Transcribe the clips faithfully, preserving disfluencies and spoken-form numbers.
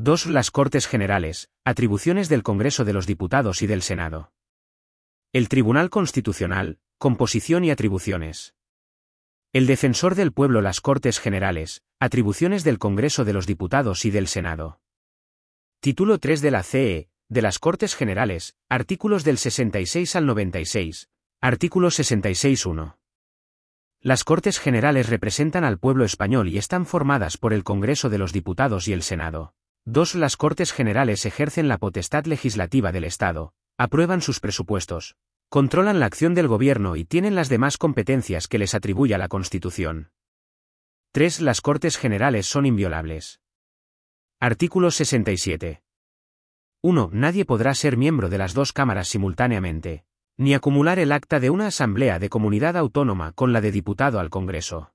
dos Las Cortes Generales, atribuciones del Congreso de los Diputados y del Senado. El Tribunal Constitucional, composición y atribuciones. El Defensor del Pueblo. Las Cortes Generales, atribuciones del Congreso de los Diputados y del Senado. Título tres de la C E, de las Cortes Generales, artículos del sesenta y seis al noventa y seis, artículo sesenta y seis punto uno. Las Cortes Generales representan al pueblo español y están formadas por el Congreso de los Diputados y el Senado. dos Las Cortes Generales ejercen la potestad legislativa del Estado, aprueban sus presupuestos, controlan la acción del gobierno y tienen las demás competencias que les atribuya la Constitución. tres Las Cortes Generales son inviolables. Artículo sesenta y siete. uno Nadie podrá ser miembro de las dos cámaras simultáneamente, ni acumular el acta de una asamblea de comunidad autónoma con la de diputado al Congreso.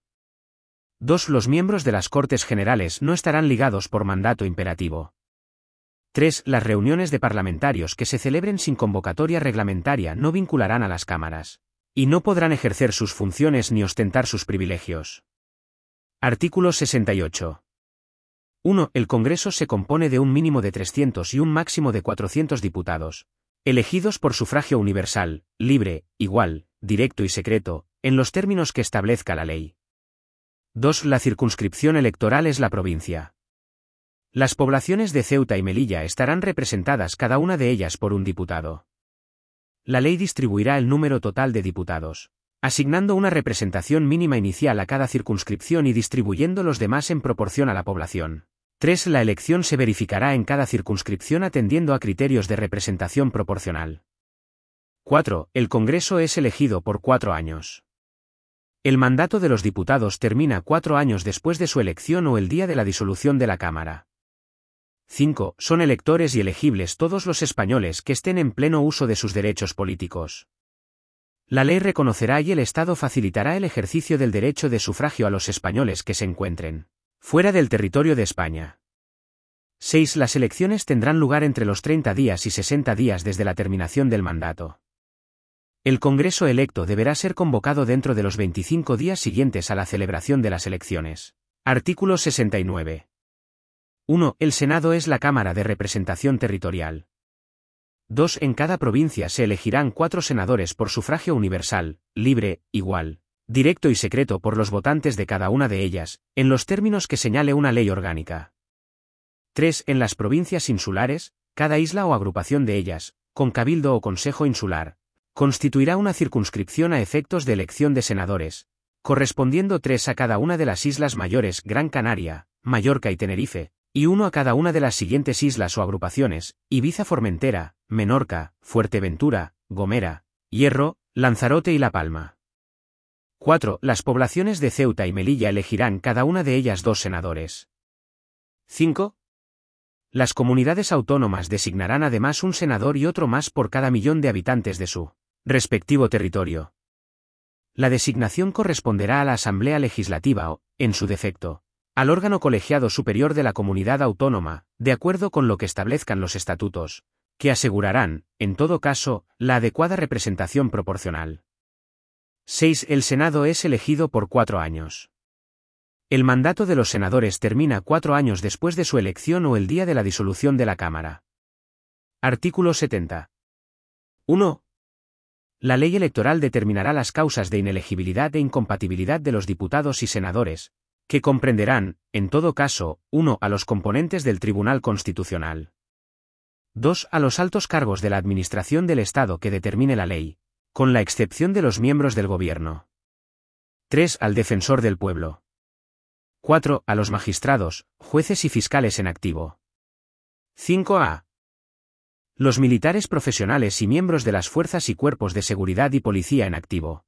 dos Los miembros de las Cortes Generales no estarán ligados por mandato imperativo. tres Las reuniones de parlamentarios que se celebren sin convocatoria reglamentaria no vincularán a las cámaras, y no podrán ejercer sus funciones ni ostentar sus privilegios. Artículo sesenta y ocho. uno El Congreso se compone de un mínimo de trescientos y un máximo de cuatrocientos diputados, elegidos por sufragio universal, libre, igual, directo y secreto, en los términos que establezca la ley. dos La circunscripción electoral es la provincia. Las poblaciones de Ceuta y Melilla estarán representadas cada una de ellas por un diputado. La ley distribuirá el número total de diputados, asignando una representación mínima inicial a cada circunscripción y distribuyendo los demás en proporción a la población. tres La elección se verificará en cada circunscripción atendiendo a criterios de representación proporcional. cuatro El Congreso es elegido por cuatro años. El mandato de los diputados termina cuatro años después de su elección o el día de la disolución de la Cámara. cinco Son electores y elegibles todos los españoles que estén en pleno uso de sus derechos políticos. La ley reconocerá y el Estado facilitará el ejercicio del derecho de sufragio a los españoles que se encuentren fuera del territorio de España. seis Las elecciones tendrán lugar entre los treinta días y sesenta días desde la terminación del mandato. El Congreso electo deberá ser convocado dentro de los veinticinco días siguientes a la celebración de las elecciones. Artículo sesenta y nueve. uno El Senado es la Cámara de Representación Territorial. dos En cada provincia se elegirán cuatro senadores por sufragio universal, libre, igual, directo y secreto por los votantes de cada una de ellas, en los términos que señale una ley orgánica. tres En las provincias insulares, cada isla o agrupación de ellas, con cabildo o consejo insular, constituirá una circunscripción a efectos de elección de senadores, correspondiendo tres a cada una de las islas mayores: Gran Canaria, Mallorca y Tenerife, y uno a cada una de las siguientes islas o agrupaciones: Ibiza, Formentera, Menorca, Fuerteventura, Gomera, Hierro, Lanzarote y La Palma. cuatro Las poblaciones de Ceuta y Melilla elegirán cada una de ellas dos senadores. cinco Las comunidades autónomas designarán además un senador y otro más por cada millón de habitantes de su respectivo territorio. La designación corresponderá a la Asamblea Legislativa o, en su defecto, al órgano colegiado superior de la comunidad autónoma, de acuerdo con lo que establezcan los estatutos, que asegurarán, en todo caso, la adecuada representación proporcional. seis El Senado es elegido por cuatro años. El mandato de los senadores termina cuatro años después de su elección o el día de la disolución de la Cámara. Artículo setenta. uno La ley electoral determinará las causas de inelegibilidad e incompatibilidad de los diputados y senadores, que comprenderán, en todo caso, uno a los componentes del Tribunal Constitucional. dos A los altos cargos de la Administración del Estado que determine la ley, con la excepción de los miembros del Gobierno. tres Al Defensor del Pueblo. cuatro A los magistrados, jueces y fiscales en activo. cinco A los militares profesionales y miembros de las fuerzas y cuerpos de seguridad y policía en activo.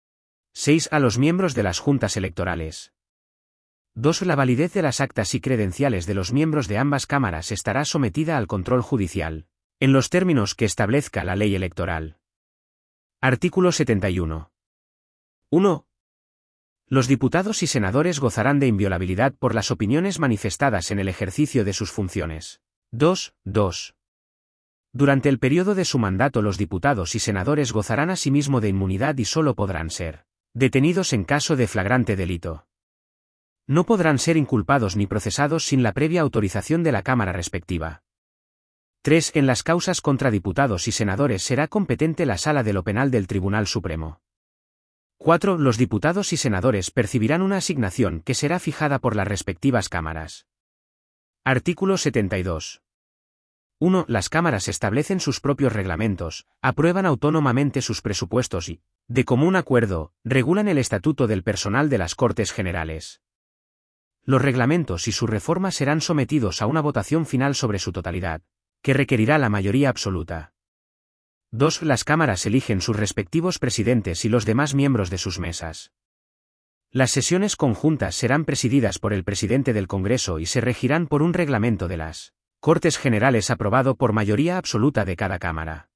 seis A los miembros de las juntas electorales. dos La validez de las actas y credenciales de los miembros de ambas cámaras estará sometida al control judicial, en los términos que establezca la ley electoral. Artículo setenta y uno. uno Los diputados y senadores gozarán de inviolabilidad por las opiniones manifestadas en el ejercicio de sus funciones. dos. dos. Durante el periodo de su mandato los diputados y senadores gozarán asimismo de inmunidad y solo podrán ser detenidos en caso de flagrante delito. No podrán ser inculpados ni procesados sin la previa autorización de la Cámara respectiva. tres. En las causas contra diputados y senadores será competente la Sala de lo Penal del Tribunal Supremo. cuatro. Los diputados y senadores percibirán una asignación que será fijada por las respectivas cámaras. Artículo setenta y dos. uno. Las cámaras establecen sus propios reglamentos, aprueban autónomamente sus presupuestos y, de común acuerdo, regulan el estatuto del personal de las Cortes Generales. Los reglamentos y su reforma serán sometidos a una votación final sobre su totalidad, que requerirá la mayoría absoluta. dos. Las cámaras eligen sus respectivos presidentes y los demás miembros de sus mesas. Las sesiones conjuntas serán presididas por el presidente del Congreso y se regirán por un reglamento de las Cortes Generales aprobado por mayoría absoluta de cada cámara.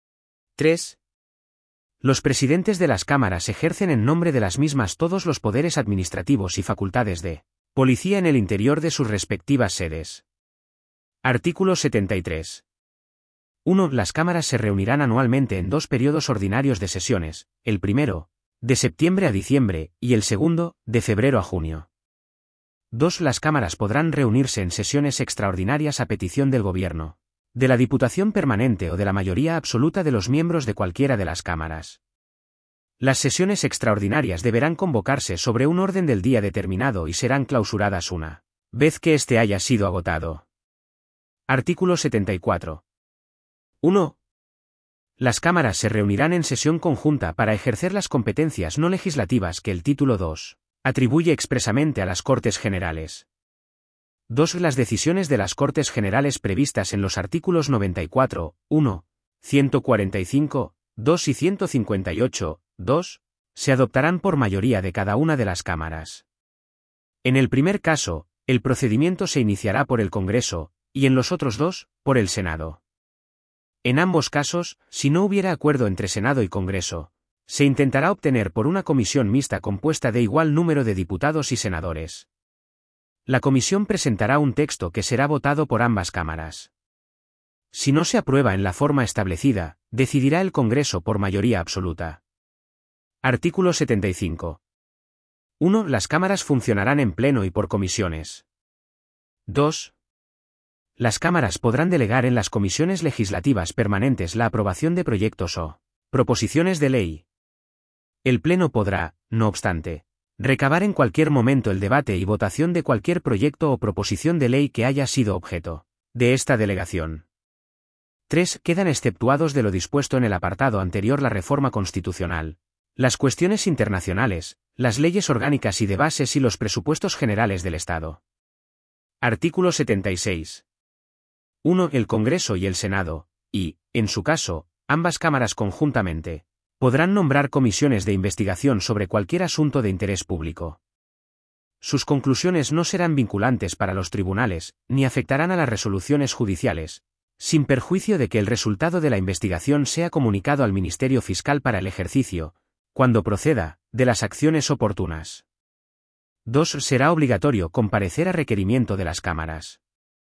tres. Los presidentes de las cámaras ejercen en nombre de las mismas todos los poderes administrativos y facultades de policía en el interior de sus respectivas sedes. Artículo setenta y tres. uno. Las cámaras se reunirán anualmente en dos periodos ordinarios de sesiones, el primero, de septiembre a diciembre, y el segundo, de febrero a junio. dos. Las cámaras podrán reunirse en sesiones extraordinarias a petición del Gobierno, de la Diputación Permanente o de la mayoría absoluta de los miembros de cualquiera de las cámaras. Las sesiones extraordinarias deberán convocarse sobre un orden del día determinado y serán clausuradas una vez que éste haya sido agotado. Artículo setenta y cuatro. uno. Las cámaras se reunirán en sesión conjunta para ejercer las competencias no legislativas que el título dos atribuye expresamente a las Cortes Generales. dos. Las decisiones de las Cortes Generales previstas en los artículos noventa y cuatro, uno, ciento cuarenta y cinco, dos y ciento cincuenta y ocho, dos, se adoptarán por mayoría de cada una de las cámaras. En el primer caso, el procedimiento se iniciará por el Congreso, y en los otros dos, por el Senado. En ambos casos, si no hubiera acuerdo entre Senado y Congreso, se intentará obtener por una comisión mixta compuesta de igual número de diputados y senadores. La comisión presentará un texto que será votado por ambas cámaras. Si no se aprueba en la forma establecida, decidirá el Congreso por mayoría absoluta. Artículo setenta y cinco. uno. Las cámaras funcionarán en pleno y por comisiones. dos. Las cámaras podrán delegar en las comisiones legislativas permanentes la aprobación de proyectos o proposiciones de ley. El Pleno podrá, no obstante, recabar en cualquier momento el debate y votación de cualquier proyecto o proposición de ley que haya sido objeto de esta delegación. tres. Quedan exceptuados de lo dispuesto en el apartado anterior la reforma constitucional, las cuestiones internacionales, las leyes orgánicas y de bases y los presupuestos generales del Estado. Artículo setenta y seis. uno. El Congreso y el Senado, y, en su caso, ambas cámaras conjuntamente, podrán nombrar comisiones de investigación sobre cualquier asunto de interés público. Sus conclusiones no serán vinculantes para los tribunales, ni afectarán a las resoluciones judiciales, sin perjuicio de que el resultado de la investigación sea comunicado al Ministerio Fiscal para el ejercicio, cuando proceda, de las acciones oportunas. dos. Será obligatorio comparecer a requerimiento de las cámaras.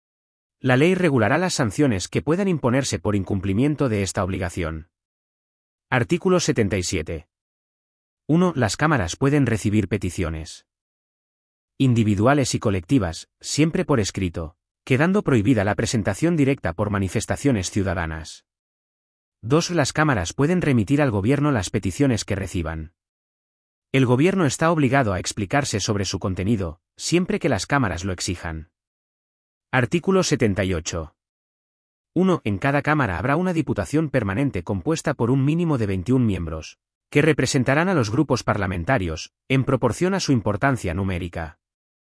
La ley regulará las sanciones que puedan imponerse por incumplimiento de esta obligación. Artículo setenta y siete. uno. Las cámaras pueden recibir peticiones individuales y colectivas, siempre por escrito, quedando prohibida la presentación directa por manifestaciones ciudadanas. dos. Las cámaras pueden remitir al Gobierno las peticiones que reciban. El Gobierno está obligado a explicarse sobre su contenido, siempre que las cámaras lo exijan. Artículo setenta y ocho. uno. En cada cámara habrá una diputación permanente compuesta por un mínimo de veintiún miembros, que representarán a los grupos parlamentarios, en proporción a su importancia numérica.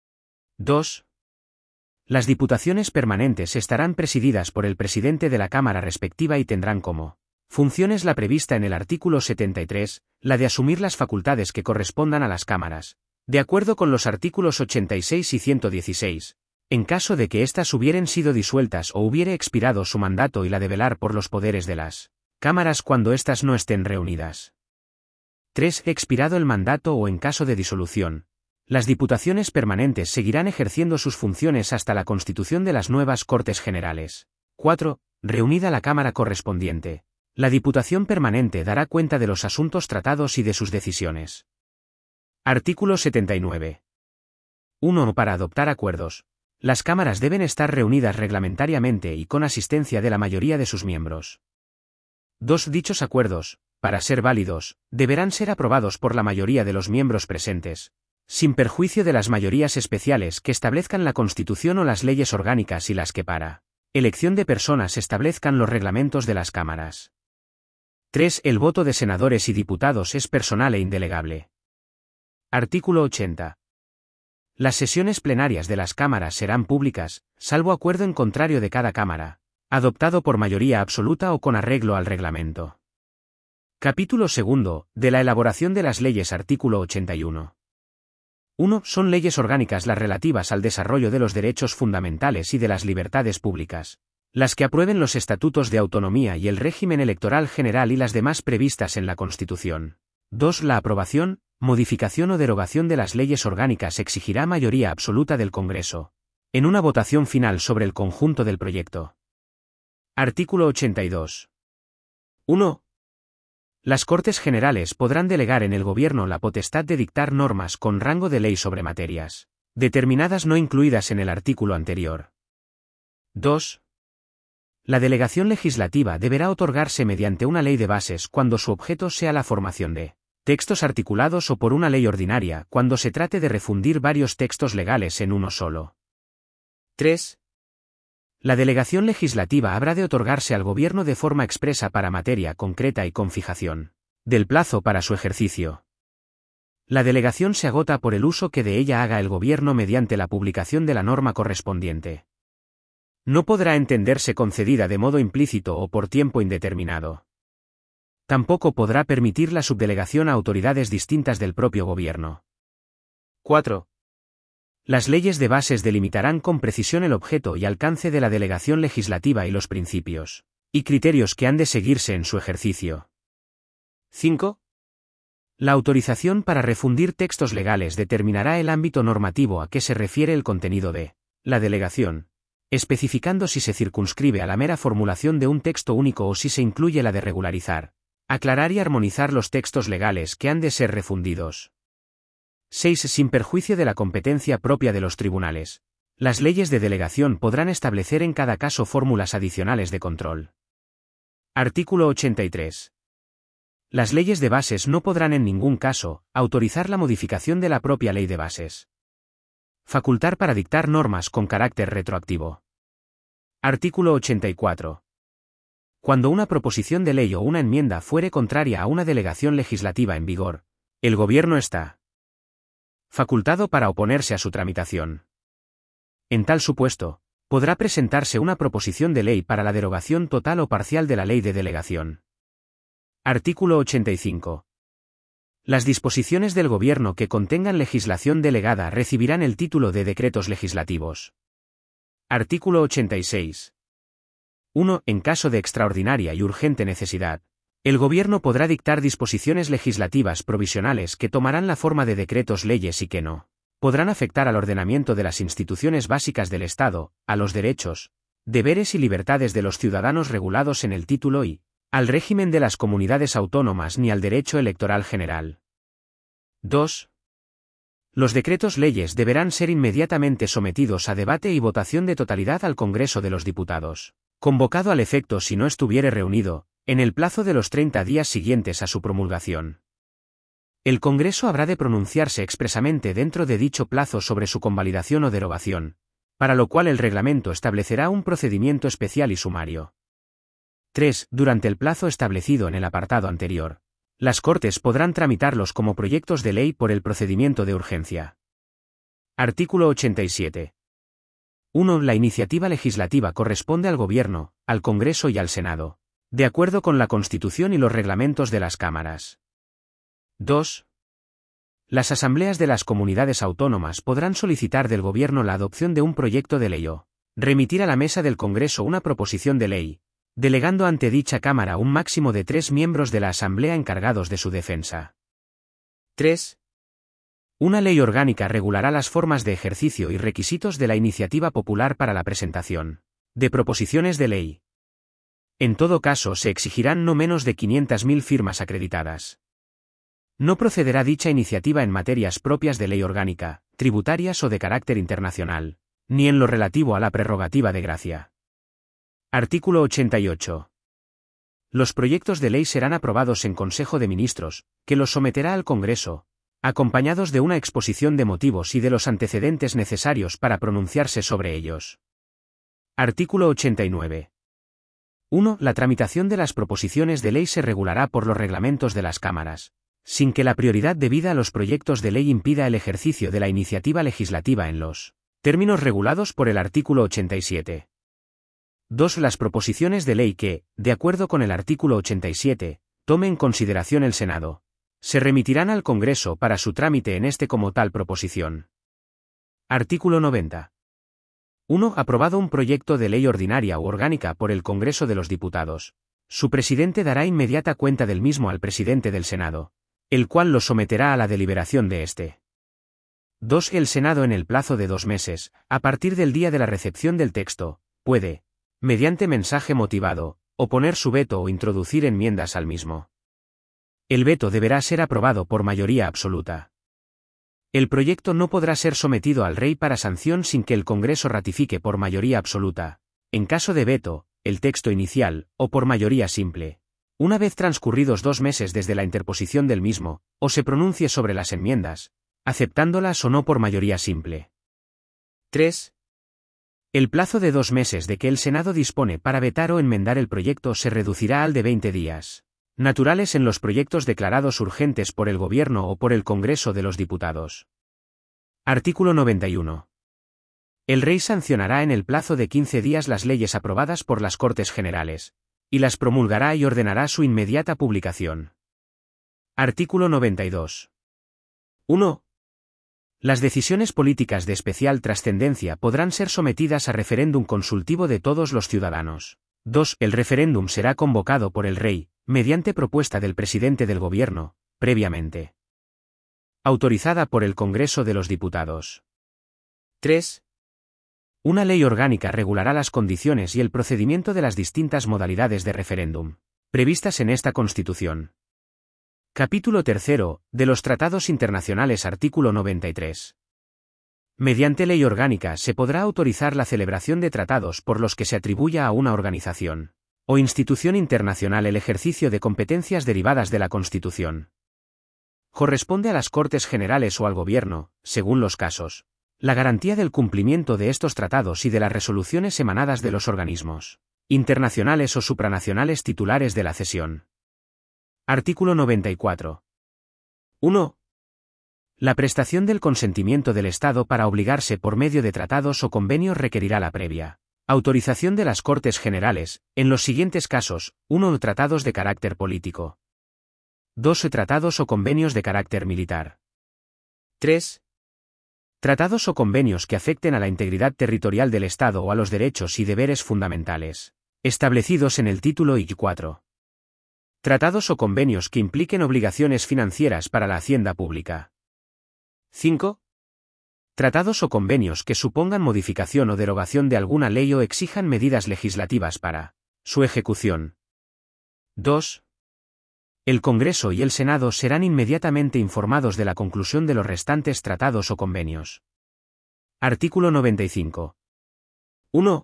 dos. Las diputaciones permanentes estarán presididas por el presidente de la Cámara respectiva y tendrán como funciones la prevista en el artículo setenta y tres, la de asumir las facultades que correspondan a las cámaras, de acuerdo con los artículos ochenta y seis y ciento dieciséis, en caso de que éstas hubieren sido disueltas o hubiere expirado su mandato, y la de velar por los poderes de las cámaras cuando éstas no estén reunidas. tres. Expirado el mandato o en caso de disolución, las diputaciones permanentes seguirán ejerciendo sus funciones hasta la constitución de las nuevas Cortes Generales. cuatro. Reunida la Cámara correspondiente, la Diputación Permanente dará cuenta de los asuntos tratados y de sus decisiones. Artículo setenta y nueve. uno Para adoptar acuerdos. Las cámaras deben estar reunidas reglamentariamente y con asistencia de la mayoría de sus miembros. dos Dichos acuerdos, para ser válidos, deberán ser aprobados por la mayoría de los miembros presentes, sin perjuicio de las mayorías especiales que establezcan la Constitución o las leyes orgánicas y las que para elección de personas establezcan los reglamentos de las cámaras. tres El voto de senadores y diputados es personal e indelegable. Artículo ochenta. Las sesiones plenarias de las cámaras serán públicas, salvo acuerdo en contrario de cada cámara, adoptado por mayoría absoluta o con arreglo al reglamento. Capítulo segundo, de la elaboración de las leyes. Artículo ochenta y uno. uno Son leyes orgánicas las relativas al desarrollo de los derechos fundamentales y de las libertades públicas, las que aprueben los estatutos de autonomía y el régimen electoral general y las demás previstas en la Constitución. dos La aprobación, modificación o derogación de las leyes orgánicas exigirá mayoría absoluta del Congreso, en una votación final sobre el conjunto del proyecto. Artículo ochenta y dos. uno. Las Cortes Generales podrán delegar en el Gobierno la potestad de dictar normas con rango de ley sobre materias determinadas no incluidas en el artículo anterior. dos. La delegación legislativa deberá otorgarse mediante una ley de bases cuando su objeto sea la formación de textos articulados o por una ley ordinaria cuando se trate de refundir varios textos legales en uno solo. tres. La delegación legislativa habrá de otorgarse al Gobierno de forma expresa para materia concreta y con fijación del plazo para su ejercicio. La delegación se agota por el uso que de ella haga el Gobierno mediante la publicación de la norma correspondiente. No podrá entenderse concedida de modo implícito o por tiempo indeterminado. Tampoco podrá permitir la subdelegación a autoridades distintas del propio Gobierno. cuatro. Las leyes de bases delimitarán con precisión el objeto y alcance de la delegación legislativa y los principios y criterios que han de seguirse en su ejercicio. cinco. La autorización para refundir textos legales determinará el ámbito normativo a que se refiere el contenido de la delegación, especificando si se circunscribe a la mera formulación de un texto único o si se incluye la de regularizar, aclarar y armonizar los textos legales que han de ser refundidos. seis Sin perjuicio de la competencia propia de los tribunales, las leyes de delegación podrán establecer en cada caso fórmulas adicionales de control. Artículo ochenta y tres. Las leyes de bases no podrán en ningún caso autorizar la modificación de la propia ley de bases. Facultar para dictar normas con carácter retroactivo. Artículo ochenta y cuatro. Cuando una proposición de ley o una enmienda fuere contraria a una delegación legislativa en vigor, el Gobierno está facultado para oponerse a su tramitación. En tal supuesto, podrá presentarse una proposición de ley para la derogación total o parcial de la ley de delegación. Artículo ochenta y cinco. Las disposiciones del Gobierno que contengan legislación delegada recibirán el título de decretos legislativos. Artículo ochenta y seis. uno En caso de extraordinaria y urgente necesidad, el Gobierno podrá dictar disposiciones legislativas provisionales que tomarán la forma de decretos leyes y que no podrán afectar al ordenamiento de las instituciones básicas del Estado, a los derechos, deberes y libertades de los ciudadanos regulados en el título y al régimen de las comunidades autónomas ni al derecho electoral general. dos. Los decretos leyes deberán ser inmediatamente sometidos a debate y votación de totalidad al Congreso de los Diputados, convocado al efecto si no estuviere reunido, en el plazo de los treinta días siguientes a su promulgación. El Congreso habrá de pronunciarse expresamente dentro de dicho plazo sobre su convalidación o derogación, para lo cual el reglamento establecerá un procedimiento especial y sumario. tres. Durante el plazo establecido en el apartado anterior, las Cortes podrán tramitarlos como proyectos de ley por el procedimiento de urgencia. Artículo ochenta y siete. uno La iniciativa legislativa corresponde al Gobierno, al Congreso y al Senado, de acuerdo con la Constitución y los reglamentos de las cámaras. dos. Las asambleas de las comunidades autónomas podrán solicitar del Gobierno la adopción de un proyecto de ley o remitir a la mesa del Congreso una proposición de ley, delegando ante dicha Cámara un máximo de tres miembros de la Asamblea encargados de su defensa. tres. Una ley orgánica regulará las formas de ejercicio y requisitos de la iniciativa popular para la presentación de proposiciones de ley. En todo caso se exigirán no menos de quinientas mil firmas acreditadas. No procederá dicha iniciativa en materias propias de ley orgánica, tributarias o de carácter internacional, ni en lo relativo a la prerrogativa de gracia. Artículo ochenta y ocho. Los proyectos de ley serán aprobados en Consejo de Ministros, que los someterá al Congreso, acompañados de una exposición de motivos y de los antecedentes necesarios para pronunciarse sobre ellos. Artículo ochenta y nueve. uno. La tramitación de las proposiciones de ley se regulará por los reglamentos de las cámaras, sin que la prioridad debida a los proyectos de ley impida el ejercicio de la iniciativa legislativa en los términos regulados por el artículo ochenta y siete. dos. Las proposiciones de ley que, de acuerdo con el artículo ochenta y siete, tome en consideración el Senado, se remitirán al Congreso para su trámite en este como tal proposición. Artículo noventa. uno. Aprobado un proyecto de ley ordinaria u orgánica por el Congreso de los Diputados, su presidente dará inmediata cuenta del mismo al presidente del Senado, el cual lo someterá a la deliberación de éste. dos. El Senado en el plazo de dos meses, a partir del día de la recepción del texto, puede, mediante mensaje motivado, oponer su veto o introducir enmiendas al mismo. El veto deberá ser aprobado por mayoría absoluta. El proyecto no podrá ser sometido al Rey para sanción sin que el Congreso ratifique por mayoría absoluta, en caso de veto, el texto inicial, o por mayoría simple, una vez transcurridos dos meses desde la interposición del mismo, o se pronuncie sobre las enmiendas, aceptándolas o no por mayoría simple. tres. El plazo de dos meses de que el Senado dispone para vetar o enmendar el proyecto se reducirá al de veinte días, naturales en los proyectos declarados urgentes por el Gobierno o por el Congreso de los Diputados. Artículo noventa y uno. El Rey sancionará en el plazo de quince días las leyes aprobadas por las Cortes Generales, y las promulgará y ordenará su inmediata publicación. Artículo noventa y dos. uno. Las decisiones políticas de especial trascendencia podrán ser sometidas a referéndum consultivo de todos los ciudadanos. dos. El referéndum será convocado por el Rey, mediante propuesta del presidente del Gobierno, previamente autorizada por el Congreso de los Diputados. tres. Una ley orgánica regulará las condiciones y el procedimiento de las distintas modalidades de referéndum, previstas en esta Constitución. Capítulo tercero, de los Tratados Internacionales. Artículo noventa y tres. Mediante ley orgánica se podrá autorizar la celebración de tratados por los que se atribuya a una organización o institución internacional el ejercicio de competencias derivadas de la Constitución. Corresponde a las Cortes Generales o al Gobierno, según los casos, la garantía del cumplimiento de estos tratados y de las resoluciones emanadas de los organismos internacionales o supranacionales titulares de la cesión. Artículo noventa y cuatro. uno. La prestación del consentimiento del Estado para obligarse por medio de tratados o convenios requerirá la previa autorización de las Cortes Generales, en los siguientes casos: uno. Tratados de carácter político. dos. Tratados o convenios de carácter militar. tres. Tratados o convenios que afecten a la integridad territorial del Estado o a los derechos y deberes fundamentales establecidos en el título I cuatro. Tratados o convenios que impliquen obligaciones financieras para la hacienda pública. cinco. Tratados o convenios que supongan modificación o derogación de alguna ley o exijan medidas legislativas para su ejecución. dos. El Congreso y el Senado serán inmediatamente informados de la conclusión de los restantes tratados o convenios. Artículo noventa y cinco. uno.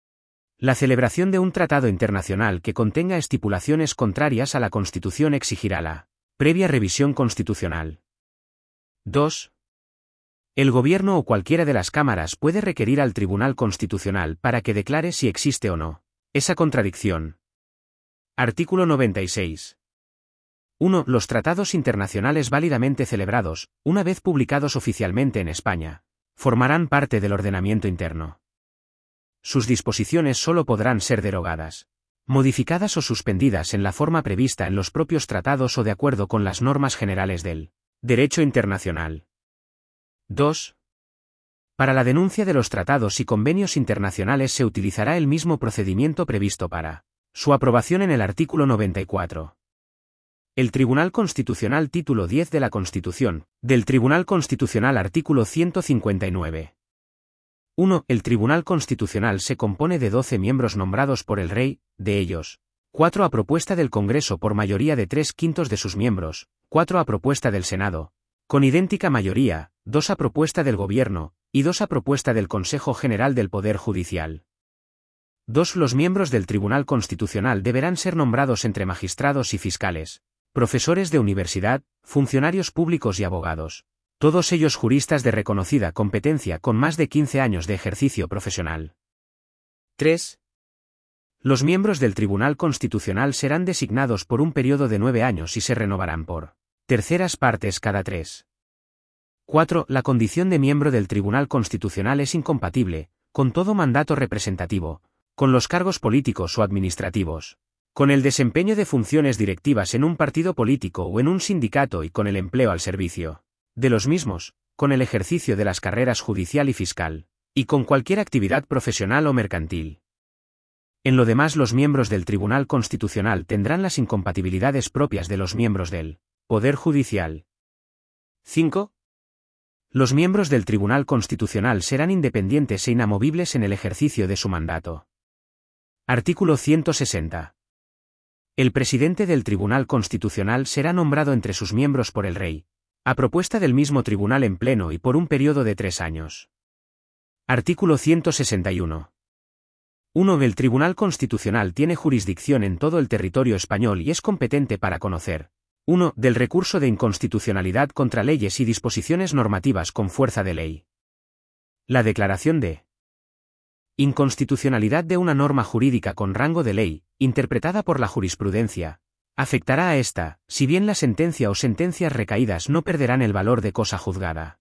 La celebración de un tratado internacional que contenga estipulaciones contrarias a la Constitución exigirá la previa revisión constitucional. dos. El Gobierno o cualquiera de las cámaras puede requerir al Tribunal Constitucional para que declare si existe o no esa contradicción. Artículo noventa y seis. uno. Los tratados internacionales válidamente celebrados, una vez publicados oficialmente en España, formarán parte del ordenamiento interno. Sus disposiciones solo podrán ser derogadas, modificadas o suspendidas en la forma prevista en los propios tratados o de acuerdo con las normas generales del derecho internacional. dos. Para la denuncia de los tratados y convenios internacionales se utilizará el mismo procedimiento previsto para su aprobación en el artículo noventa y cuatro. El Tribunal Constitucional. Título diez de la Constitución, del Tribunal Constitucional. Artículo ciento cincuenta y nueve. uno. El Tribunal Constitucional se compone de doce miembros nombrados por el Rey, de ellos, cuatro a propuesta del Congreso por mayoría de tres quintos de sus miembros, cuatro a propuesta del Senado, con idéntica mayoría, dos a propuesta del Gobierno, y dos a propuesta del Consejo General del Poder Judicial. dos Los miembros del Tribunal Constitucional deberán ser nombrados entre magistrados y fiscales, profesores de universidad, funcionarios públicos y abogados, todos ellos juristas de reconocida competencia con más de quince años de ejercicio profesional. tres Los miembros del Tribunal Constitucional serán designados por un periodo de nueve años y se renovarán por terceras partes cada tres. cuatro La condición de miembro del Tribunal Constitucional es incompatible, con todo mandato representativo, con los cargos políticos o administrativos, con el desempeño de funciones directivas en un partido político o en un sindicato y con el empleo al servicio de los mismos, con el ejercicio de las carreras judicial y fiscal, y con cualquier actividad profesional o mercantil. En lo demás, los miembros del Tribunal Constitucional tendrán las incompatibilidades propias de los miembros del Poder Judicial. cinco Los miembros del Tribunal Constitucional serán independientes e inamovibles en el ejercicio de su mandato. Artículo ciento sesenta. El presidente del Tribunal Constitucional será nombrado entre sus miembros por el Rey, a propuesta del mismo tribunal en pleno y por un periodo de tres años. Artículo ciento sesenta y uno. uno El Tribunal Constitucional tiene jurisdicción en todo el territorio español y es competente para conocer uno Del recurso de inconstitucionalidad contra leyes y disposiciones normativas con fuerza de ley. La declaración de inconstitucionalidad de una norma jurídica con rango de ley, interpretada por la jurisprudencia, afectará a ésta, si bien la sentencia o sentencias recaídas no perderán el valor de cosa juzgada.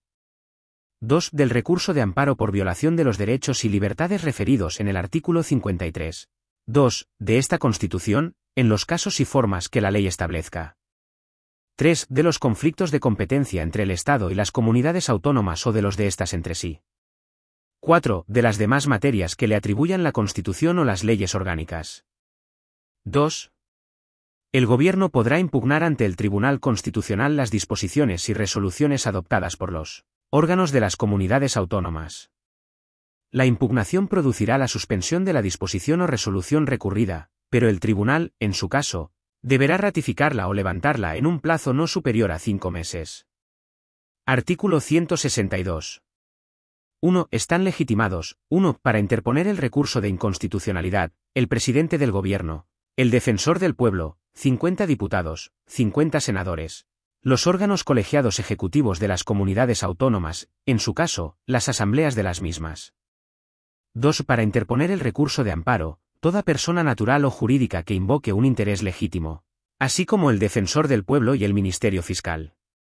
dos Del recurso de amparo por violación de los derechos y libertades referidos en el artículo cincuenta y tres. dos De esta Constitución, en los casos y formas que la ley establezca. tres De los conflictos de competencia entre el Estado y las comunidades autónomas o de los de éstas entre sí. cuatro De las demás materias que le atribuyan la Constitución o las leyes orgánicas. dos El Gobierno podrá impugnar ante el Tribunal Constitucional las disposiciones y resoluciones adoptadas por los órganos de las comunidades autónomas. La impugnación producirá la suspensión de la disposición o resolución recurrida, pero el Tribunal, en su caso, deberá ratificarla o levantarla en un plazo no superior a cinco meses. Artículo ciento sesenta y dos. uno Están legitimados, uno Para interponer el recurso de inconstitucionalidad, el presidente del Gobierno, el defensor del pueblo, cincuenta diputados, cincuenta senadores, los órganos colegiados ejecutivos de las comunidades autónomas, en su caso, las asambleas de las mismas. dos Para interponer el recurso de amparo, toda persona natural o jurídica que invoque un interés legítimo, así como el defensor del pueblo y el Ministerio Fiscal.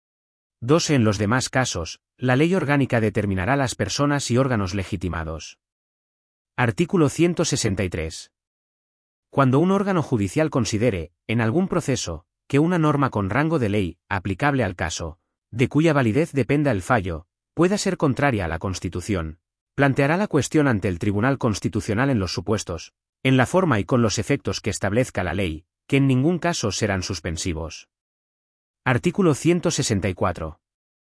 dos En los demás casos, la ley orgánica determinará las personas y órganos legitimados. Artículo ciento sesenta y tres. Cuando un órgano judicial considere, en algún proceso, que una norma con rango de ley, aplicable al caso, de cuya validez dependa el fallo, pueda ser contraria a la Constitución, planteará la cuestión ante el Tribunal Constitucional en los supuestos, en la forma y con los efectos que establezca la ley, que en ningún caso serán suspensivos. Artículo ciento sesenta y cuatro.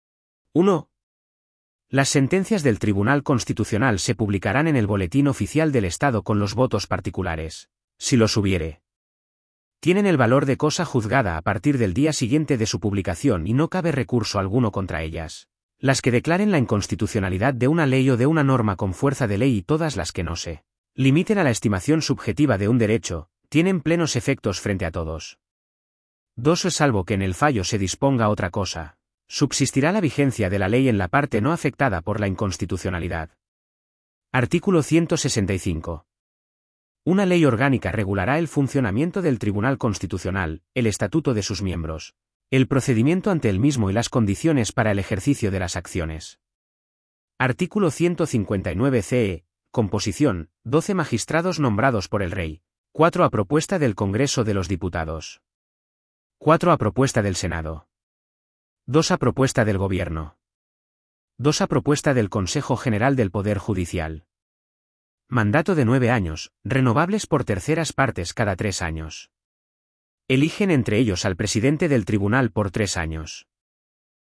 uno. Las sentencias del Tribunal Constitucional se publicarán en el Boletín Oficial del Estado con los votos particulares, si los hubiere. Tienen el valor de cosa juzgada a partir del día siguiente de su publicación y no cabe recurso alguno contra ellas. Las que declaren la inconstitucionalidad de una ley o de una norma con fuerza de ley y todas las que no se limiten a la estimación subjetiva de un derecho, tienen plenos efectos frente a todos. dos Salvo que en el fallo se disponga otra cosa, subsistirá la vigencia de la ley en la parte no afectada por la inconstitucionalidad. Artículo ciento sesenta y cinco. Una ley orgánica regulará el funcionamiento del Tribunal Constitucional, el estatuto de sus miembros, el procedimiento ante el mismo y las condiciones para el ejercicio de las acciones. Artículo ciento cincuenta y nueve ce. Composición, doce magistrados nombrados por el Rey, cuatro a propuesta del Congreso de los Diputados. cuatro a propuesta del Senado. dos a propuesta del Gobierno. dos a propuesta del Consejo General del Poder Judicial. Mandato de nueve años, renovables por terceras partes cada tres años. Eligen entre ellos al presidente del tribunal por tres años.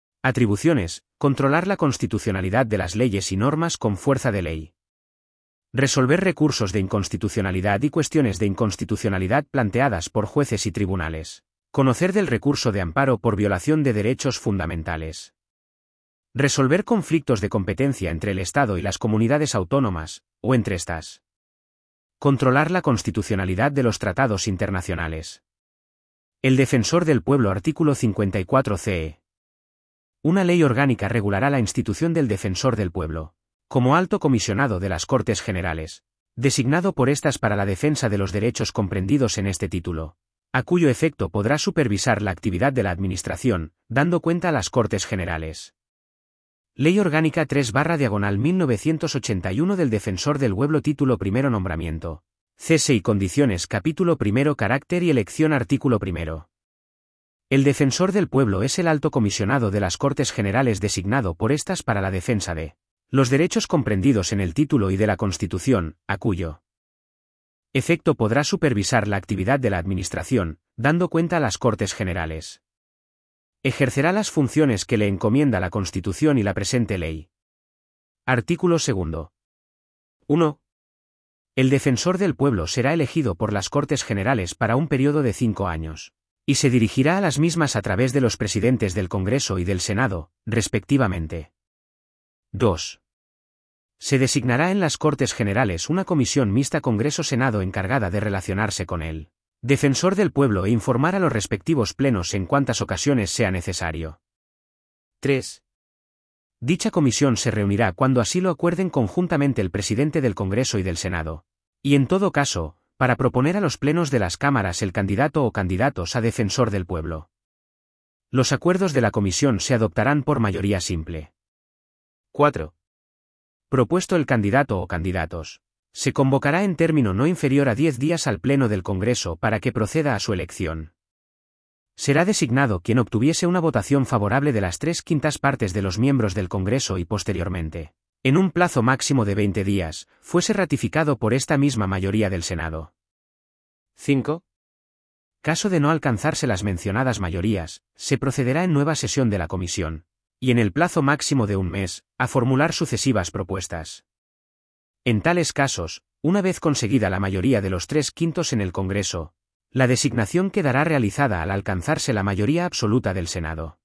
Atribuciones: controlar la constitucionalidad de las leyes y normas con fuerza de ley. Resolver recursos de inconstitucionalidad y cuestiones de inconstitucionalidad planteadas por jueces y tribunales. Conocer del recurso de amparo por violación de derechos fundamentales. Resolver conflictos de competencia entre el Estado y las comunidades autónomas, o entre estas. Controlar la constitucionalidad de los tratados internacionales. El Defensor del Pueblo. Artículo cincuenta y cuatro ce. Una ley orgánica regulará la institución del Defensor del Pueblo, como alto comisionado de las Cortes Generales, designado por estas para la defensa de los derechos comprendidos en este título, a cuyo efecto podrá supervisar la actividad de la Administración, dando cuenta a las Cortes Generales. Ley Orgánica tres barra diagonal mil novecientos ochenta y uno del Defensor del Pueblo. Título primero. Nombramiento, cese y condiciones. Capítulo primero. Carácter y elección. Artículo primero. El Defensor del Pueblo es el alto comisionado de las Cortes Generales designado por estas para la defensa de los derechos comprendidos en el título y de la Constitución, a cuyo efecto podrá supervisar la actividad de la Administración, dando cuenta a las Cortes Generales. Ejercerá las funciones que le encomienda la Constitución y la presente ley. Artículo segundo. uno. El Defensor del Pueblo será elegido por las Cortes Generales para un periodo de cinco años, y se dirigirá a las mismas a través de los presidentes del Congreso y del Senado, respectivamente. dos. Se designará en las Cortes Generales una comisión mixta Congreso-Senado encargada de relacionarse con él. Defensor del Pueblo e informar a los respectivos plenos en cuantas ocasiones sea necesario. tres. Dicha comisión se reunirá cuando así lo acuerden conjuntamente el presidente del Congreso y del Senado, y en todo caso, para proponer a los plenos de las cámaras el candidato o candidatos a Defensor del Pueblo. Los acuerdos de la comisión se adoptarán por mayoría simple. cuatro. Propuesto el candidato o candidatos, se convocará en término no inferior a diez días al Pleno del Congreso para que proceda a su elección. Será designado quien obtuviese una votación favorable de las tres quintas partes de los miembros del Congreso y posteriormente, en un plazo máximo de veinte días, fuese ratificado por esta misma mayoría del Senado. cinco. Caso de no alcanzarse las mencionadas mayorías, se procederá en nueva sesión de la Comisión, y en el plazo máximo de un mes, a formular sucesivas propuestas. En tales casos, una vez conseguida la mayoría de los tres quintos en el Congreso, la designación quedará realizada al alcanzarse la mayoría absoluta del Senado.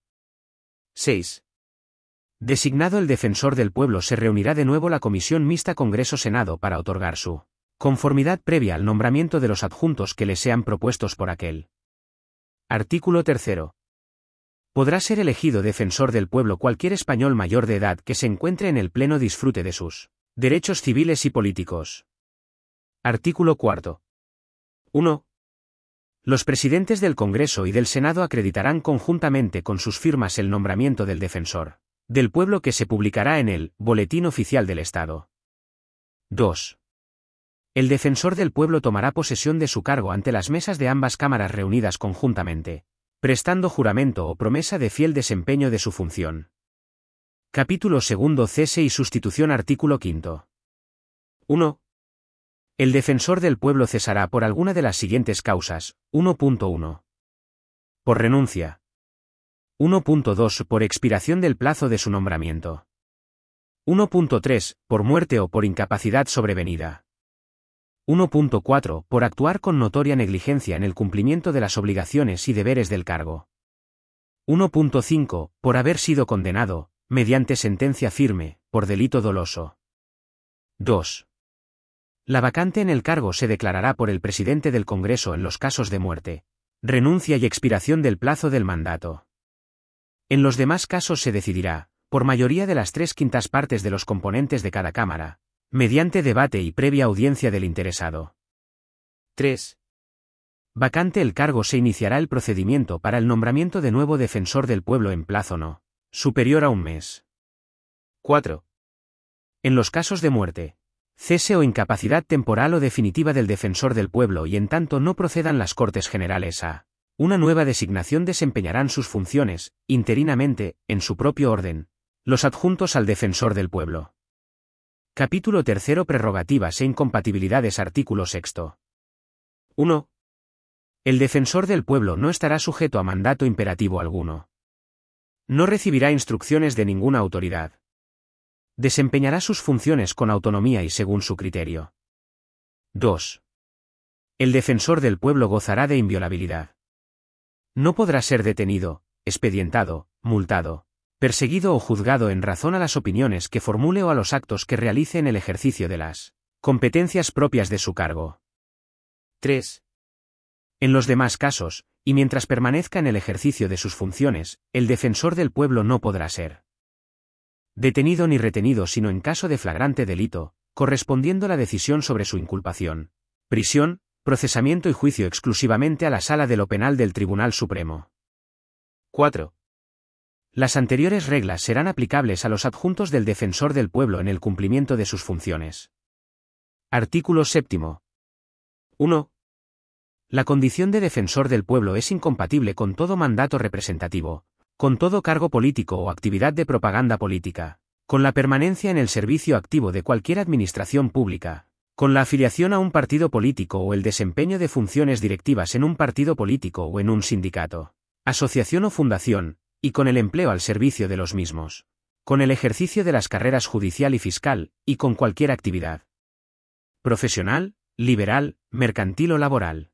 seis. Designado el Defensor del Pueblo, se reunirá de nuevo la Comisión Mixta Congreso-Senado para otorgar su conformidad previa al nombramiento de los adjuntos que le sean propuestos por aquel. Artículo tercero. Podrá ser elegido Defensor del Pueblo cualquier español mayor de edad que se encuentre en el pleno disfrute de sus derechos civiles y políticos. Artículo cuarto. uno. Los presidentes del Congreso y del Senado acreditarán conjuntamente con sus firmas el nombramiento del Defensor del Pueblo, que se publicará en el Boletín Oficial del Estado. dos. El Defensor del Pueblo tomará posesión de su cargo ante las mesas de ambas cámaras reunidas conjuntamente, prestando juramento o promesa de fiel desempeño de su función. Capítulo segundo. Cese y sustitución. Artículo quinto. uno. El Defensor del Pueblo cesará por alguna de las siguientes causas. uno punto uno. Por renuncia. uno punto dos. Por expiración del plazo de su nombramiento. uno punto tres. Por muerte o por incapacidad sobrevenida. uno punto cuatro. Por actuar con notoria negligencia en el cumplimiento de las obligaciones y deberes del cargo. uno punto cinco. Por haber sido condenado, mediante sentencia firme, por delito doloso. dos. La vacante en el cargo se declarará por el presidente del Congreso en los casos de muerte, renuncia y expiración del plazo del mandato. En los demás casos se decidirá, por mayoría de las tres quintas partes de los componentes de cada Cámara, mediante debate y previa audiencia del interesado. tres. Vacante el cargo, se iniciará el procedimiento para el nombramiento de nuevo Defensor del Pueblo en plazo no superior a un mes. cuatro. En los casos de muerte, cese o incapacidad temporal o definitiva del Defensor del Pueblo y en tanto no procedan las Cortes Generales a una nueva designación, desempeñarán sus funciones, interinamente, en su propio orden, los adjuntos al Defensor del Pueblo. Capítulo tercero. Prerrogativas e incompatibilidades. Artículo sexto. uno. El Defensor del Pueblo no estará sujeto a mandato imperativo alguno. No recibirá instrucciones de ninguna autoridad. Desempeñará sus funciones con autonomía y según su criterio. dos. El defensor del pueblo gozará de inviolabilidad. No podrá ser detenido, expedientado, multado, perseguido o juzgado en razón a las opiniones que formule o a los actos que realice en el ejercicio de las competencias propias de su cargo. tres. En los demás casos, y mientras permanezca en el ejercicio de sus funciones, el defensor del pueblo no podrá ser detenido ni retenido sino en caso de flagrante delito, correspondiendo la decisión sobre su inculpación, prisión, procesamiento y juicio exclusivamente a la Sala de lo Penal del Tribunal Supremo. cuatro. Las anteriores reglas serán aplicables a los adjuntos del defensor del pueblo en el cumplimiento de sus funciones. Artículo séptimo. uno. La condición de defensor del pueblo es incompatible con todo mandato representativo, con todo cargo político o actividad de propaganda política, con la permanencia en el servicio activo de cualquier administración pública, con la afiliación a un partido político o el desempeño de funciones directivas en un partido político o en un sindicato, asociación o fundación, y con el empleo al servicio de los mismos, con el ejercicio de las carreras judicial y fiscal, y con cualquier actividad profesional, liberal, mercantil o laboral.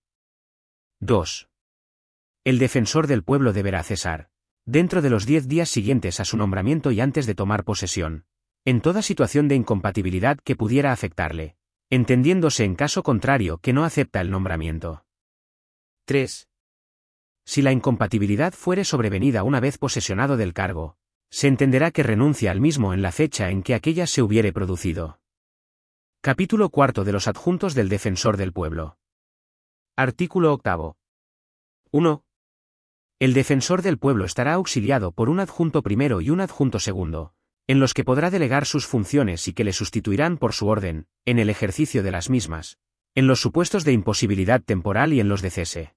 dos. El defensor del pueblo deberá cesar, dentro de los diez días siguientes a su nombramiento y antes de tomar posesión, en toda situación de incompatibilidad que pudiera afectarle, entendiéndose en caso contrario que no acepta el nombramiento. tres. Si la incompatibilidad fuere sobrevenida una vez posesionado del cargo, se entenderá que renuncia al mismo en la fecha en que aquella se hubiere producido. Capítulo cuarto de los adjuntos del defensor del pueblo. Artículo octavo. uno. El defensor del pueblo estará auxiliado por un adjunto primero y un adjunto segundo, en los que podrá delegar sus funciones y que le sustituirán por su orden, en el ejercicio de las mismas, en los supuestos de imposibilidad temporal y en los de cese.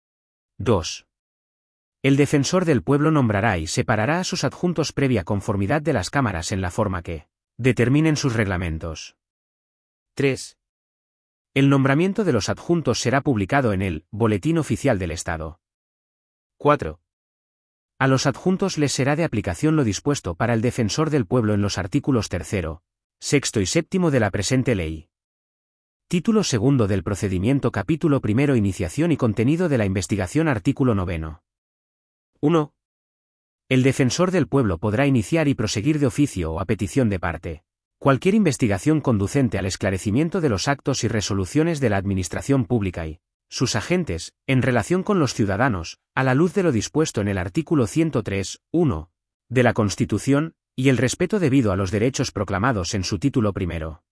dos. El defensor del pueblo nombrará y separará a sus adjuntos previa conformidad de las cámaras en la forma que determinen sus reglamentos. tres. El nombramiento de los adjuntos será publicado en el Boletín Oficial del Estado. cuatro. A los adjuntos les será de aplicación lo dispuesto para el defensor del pueblo en los artículos tercero, sexto y séptimo de la presente ley. Título segundo del procedimiento capítulo primero iniciación y contenido de la investigación artículo noveno. uno. El defensor del pueblo podrá iniciar y proseguir de oficio o a petición de parte cualquier investigación conducente al esclarecimiento de los actos y resoluciones de la administración pública y sus agentes, en relación con los ciudadanos, a la luz de lo dispuesto en el artículo ciento tres, uno, de la Constitución, y el respeto debido a los derechos proclamados en su título primero.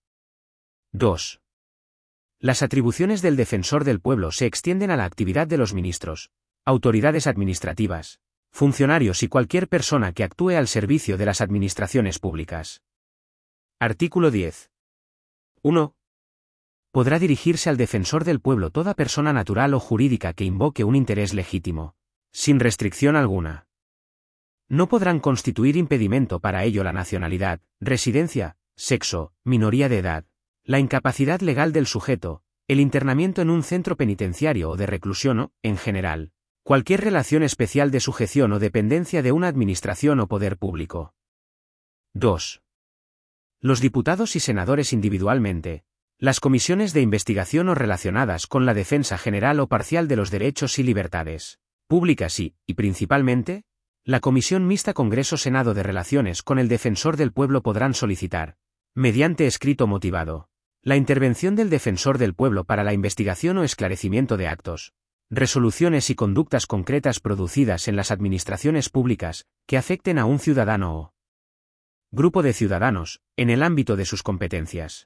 dos. Las atribuciones del defensor del pueblo se extienden a la actividad de los ministros, autoridades administrativas, funcionarios y cualquier persona que actúe al servicio de las administraciones públicas. Artículo diez. uno. Podrá dirigirse al defensor del pueblo toda persona natural o jurídica que invoque un interés legítimo, sin restricción alguna. No podrán constituir impedimento para ello la nacionalidad, residencia, sexo, minoría de edad, la incapacidad legal del sujeto, el internamiento en un centro penitenciario o de reclusión o, en general, cualquier relación especial de sujeción o dependencia de una administración o poder público. dos. Los diputados y senadores individualmente, las comisiones de investigación o relacionadas con la defensa general o parcial de los derechos y libertades públicas y, y principalmente, la Comisión Mixta Congreso-Senado de Relaciones con el Defensor del Pueblo podrán solicitar, mediante escrito motivado, la intervención del Defensor del Pueblo para la investigación o esclarecimiento de actos, resoluciones y conductas concretas producidas en las administraciones públicas, que afecten a un ciudadano o grupo de ciudadanos, en el ámbito de sus competencias.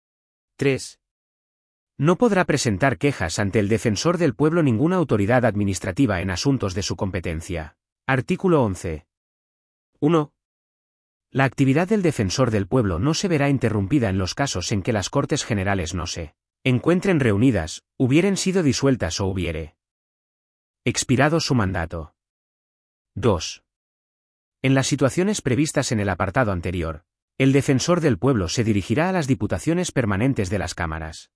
tres. No podrá presentar quejas ante el defensor del pueblo ninguna autoridad administrativa en asuntos de su competencia. Artículo once. uno. La actividad del defensor del pueblo no se verá interrumpida en los casos en que las Cortes Generales no se encuentren reunidas, hubieren sido disueltas o hubiere expirado su mandato. dos. En las situaciones previstas en el apartado anterior, el defensor del pueblo se dirigirá a las diputaciones permanentes de las cámaras.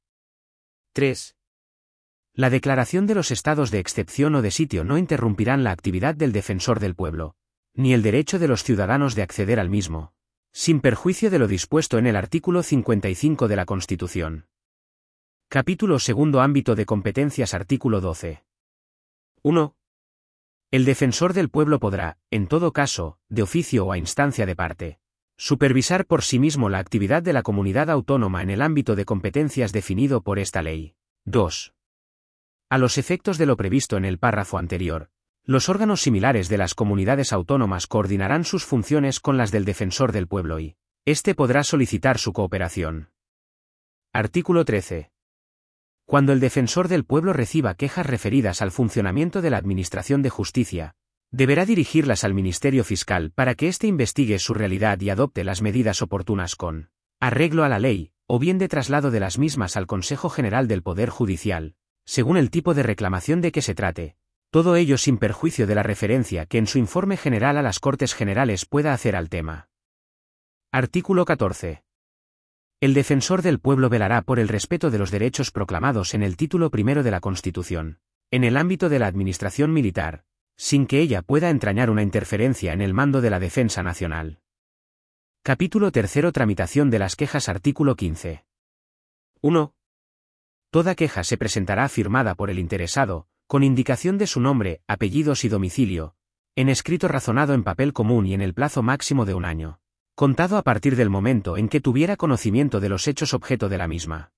tres. La declaración de los estados de excepción o de sitio no interrumpirán la actividad del defensor del pueblo, ni el derecho de los ciudadanos de acceder al mismo, sin perjuicio de lo dispuesto en el artículo cincuenta y cinco de la Constitución. Capítulo segundo. Ámbito de competencias. Artículo doce. uno. El defensor del pueblo podrá, en todo caso, de oficio o a instancia de parte, supervisar por sí mismo la actividad de la comunidad autónoma en el ámbito de competencias definido por esta ley. dos. A los efectos de lo previsto en el párrafo anterior, los órganos similares de las comunidades autónomas coordinarán sus funciones con las del defensor del pueblo y éste podrá solicitar su cooperación. Artículo trece. Cuando el defensor del pueblo reciba quejas referidas al funcionamiento de la Administración de Justicia, deberá dirigirlas al Ministerio Fiscal para que éste investigue su realidad y adopte las medidas oportunas con arreglo a la ley, o bien de traslado de las mismas al Consejo General del Poder Judicial, según el tipo de reclamación de que se trate, todo ello sin perjuicio de la referencia que en su informe general a las Cortes Generales pueda hacer al tema. Artículo catorce. El defensor del pueblo velará por el respeto de los derechos proclamados en el título primero de la Constitución, en el ámbito de la administración militar, sin que ella pueda entrañar una interferencia en el mando de la defensa nacional. Capítulo tercero. Tramitación de las quejas. Artículo quince. uno. Toda queja se presentará firmada por el interesado, con indicación de su nombre, apellidos y domicilio, en escrito razonado en papel común y en el plazo máximo de un año, contado a partir del momento en que tuviera conocimiento de los hechos objeto de la misma.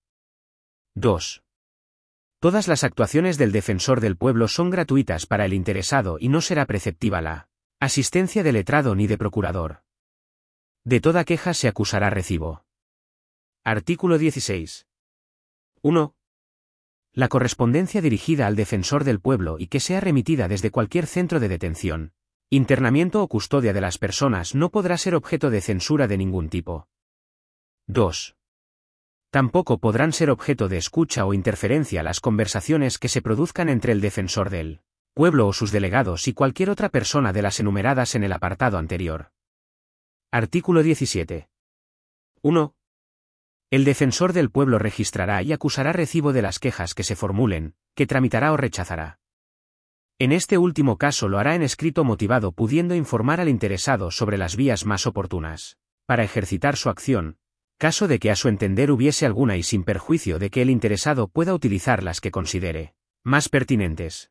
dos. Todas las actuaciones del defensor del pueblo son gratuitas para el interesado y no será preceptiva la asistencia de letrado ni de procurador. De toda queja se acusará recibo. Artículo dieciséis. uno. La correspondencia dirigida al defensor del pueblo y que sea remitida desde cualquier centro de detención, internamiento o custodia de las personas no podrá ser objeto de censura de ningún tipo. dos. Tampoco podrán ser objeto de escucha o interferencia las conversaciones que se produzcan entre el defensor del pueblo o sus delegados y cualquier otra persona de las enumeradas en el apartado anterior. Artículo diecisiete. uno. El defensor del pueblo registrará y acusará recibo de las quejas que se formulen, que tramitará o rechazará. En este último caso lo hará en escrito motivado, pudiendo informar al interesado sobre las vías más oportunas para ejercitar su acción, caso de que a su entender hubiese alguna y sin perjuicio de que el interesado pueda utilizar las que considere más pertinentes.